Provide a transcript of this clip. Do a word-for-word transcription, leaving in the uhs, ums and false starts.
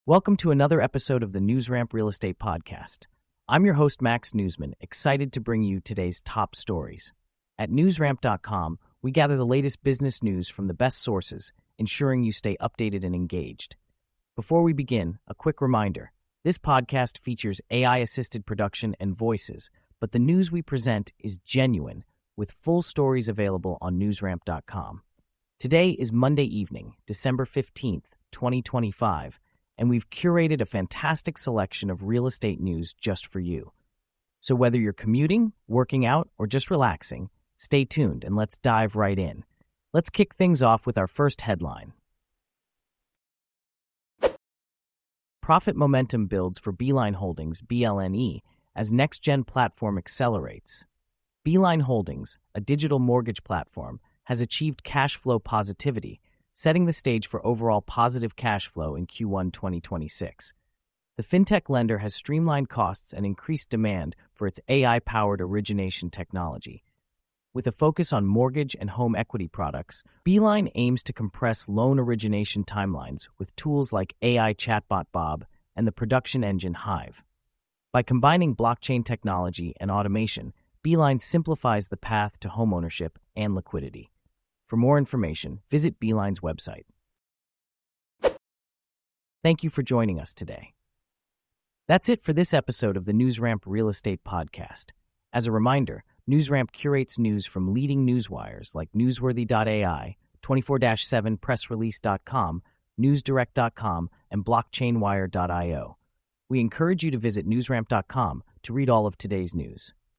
Welcome to another episode of the NewsRamp Real Estate Podcast. I'm your host, Max Newsman, excited to bring you today's top stories. At newsramp dot com, we gather the latest business news from the best sources, ensuring you stay updated and engaged. Before we begin, a quick reminder. This podcast features A I-assisted production and voices, but the news we present is genuine, with full stories available on newsramp dot com. Today is Monday evening, December fifteenth, twenty twenty-five, and we've curated a fantastic selection of real estate news just for you. So whether you're commuting, working out, or just relaxing, stay tuned and let's dive right in. Let's kick things off with our first headline. Profit momentum builds for Beeline Holdings, B L N E, as next-gen platform accelerates. Beeline Holdings, a digital mortgage platform, has achieved cash flow positivity, setting the stage for overall positive cash flow in Q one twenty twenty-six. The fintech lender has streamlined costs and increased demand for its A I-powered origination technology. With a focus on mortgage and home equity products, Beeline aims to compress loan origination timelines with tools like A I chatbot Bob and the production engine Hive. By combining blockchain technology and automation, Beeline simplifies the path to homeownership and liquidity. For more information, visit Beeline's website. Thank you for joining us today. That's it for this episode of the NewsRamp Real Estate Podcast. As a reminder, NewsRamp curates news from leading newswires like newsworthy dot A I, twenty-four seven press release dot com, newsdirect dot com, and blockchain wire dot io. We encourage you to visit newsramp dot com to read all of today's news.